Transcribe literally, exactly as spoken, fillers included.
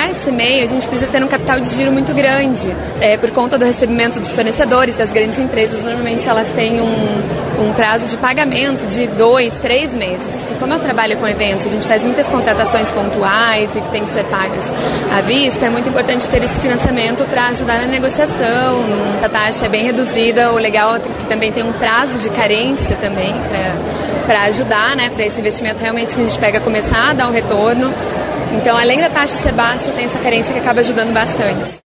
pegar esse meio, a gente precisa ter um capital de giro muito grande. É, por conta do recebimento dos fornecedores, das grandes empresas, normalmente elas têm um, um prazo de pagamento de dois, três meses. E como eu trabalho com eventos, a gente faz muitas contratações pontuais e que tem que ser pagas à vista, é muito importante ter esse financiamento para ajudar na negociação. A taxa é bem reduzida, o legal é que também tem um prazo de carência também para ajudar, né, para esse investimento realmente que a gente pega começar a dar um retorno. Então, além da taxa ser baixa, tem essa carência que acaba ajudando bastante.